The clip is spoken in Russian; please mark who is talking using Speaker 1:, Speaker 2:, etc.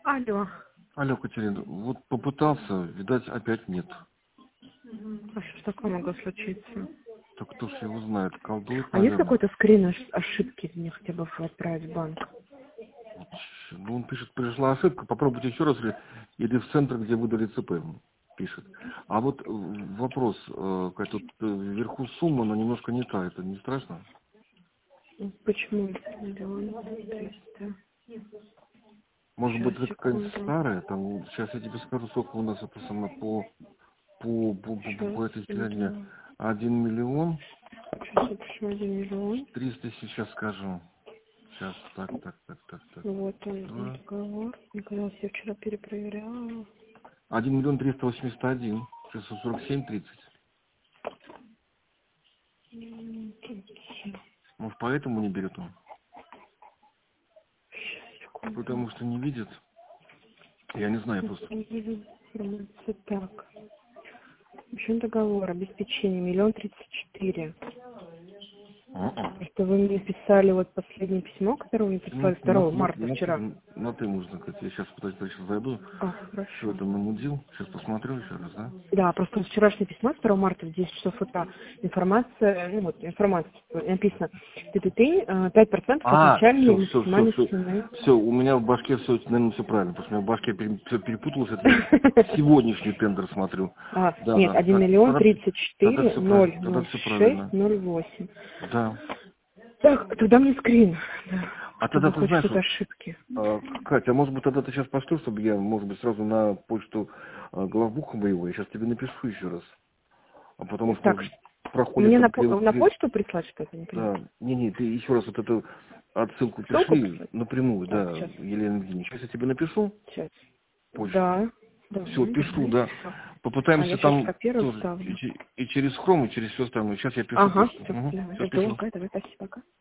Speaker 1: Алло.
Speaker 2: Алло, Катерина, вот попытался, видать, опять нет.
Speaker 1: А что такое могло случиться?
Speaker 2: Так кто ж его знает, колдует,
Speaker 1: А есть
Speaker 2: наверное.
Speaker 1: какой-то скрин ошибки мне хотя бы отправить в банк?
Speaker 2: Ну, он пишет, пришла ошибка, попробуйте еще раз, или в центр, где выдали ЦП, пишет. А вот вопрос, тут вверху сумма, но немножко не та, это не страшно?
Speaker 1: Почему? 1 300.
Speaker 2: Может быть,
Speaker 1: Сейчас,
Speaker 2: это какая-нибудь
Speaker 1: секунду.
Speaker 2: старая, там, сейчас я тебе скажу, сколько у нас это самое
Speaker 1: Сейчас,
Speaker 2: по этой стране.
Speaker 1: смотрю.
Speaker 2: 1 миллион
Speaker 1: Сейчас напишу 1 миллион.
Speaker 2: 300, сейчас скажу. Сейчас, так.
Speaker 1: Вот он,
Speaker 2: Да.
Speaker 1: договор. Никогда я вчера перепроверяла.
Speaker 2: 1 миллион 381, 647 30. Может, поэтому не берет он?
Speaker 1: Сейчас, секунду.
Speaker 2: Потому что не видит. Я не знаю просто.
Speaker 1: Информация так. В общем, договор, обеспечение, 1 034 000. Что вы мне писали вот последнее письмо, которое вы мне прислали 2 марта вчера.
Speaker 2: На ты можно, Катя. Я сейчас сейчас зайду.
Speaker 1: А,
Speaker 2: Все
Speaker 1: хорошо.
Speaker 2: это намудил. Сейчас посмотрю еще раз, да?
Speaker 1: Да, просто вчерашнее письмо 2 марта в 10 часов утра. Информация, информация написано. Ты 5% от начальной и максимальной цены.
Speaker 2: Все, у меня в башке все, наверное, все правильно, потому что у меня в башке все перепуталось, это я сегодняшний тендер смотрю.
Speaker 1: Нет, 1 миллион 34
Speaker 2: Тогда все
Speaker 1: 006
Speaker 2: правильно.
Speaker 1: 08.
Speaker 2: Да.
Speaker 1: Так, туда мне скрин.
Speaker 2: А тогда
Speaker 1: Чтобы
Speaker 2: ты
Speaker 1: хоть
Speaker 2: знаешь,
Speaker 1: что-то ошибки.
Speaker 2: Катя, а может быть тогда ты сейчас пошлешь, чтобы я, может быть, сразу на почту главбуха моего, я сейчас тебе напишу еще раз. А потому что
Speaker 1: Так,
Speaker 2: проходит
Speaker 1: мне
Speaker 2: там
Speaker 1: на почту прислать что-то, не понимаю?
Speaker 2: Да, не, ты еще раз вот эту отсылку
Speaker 1: Ссылку
Speaker 2: пришли
Speaker 1: прислать?
Speaker 2: напрямую,
Speaker 1: Так,
Speaker 2: да,
Speaker 1: сейчас.
Speaker 2: Елена Евгеньевна. Сейчас я тебе напишу
Speaker 1: Сейчас.
Speaker 2: почту.
Speaker 1: Да.
Speaker 2: Все,
Speaker 1: Давай,
Speaker 2: пишу,
Speaker 1: давай.
Speaker 2: да.
Speaker 1: А
Speaker 2: Попытаемся
Speaker 1: я сейчас
Speaker 2: там
Speaker 1: копирую,
Speaker 2: тоже
Speaker 1: ставлю.
Speaker 2: и через Chrome, и через все остальное. Сейчас я пишу
Speaker 1: Ага,
Speaker 2: почту.
Speaker 1: все, давай.
Speaker 2: Все,
Speaker 1: Жду,
Speaker 2: пишу.
Speaker 1: давай, спасибо, пока.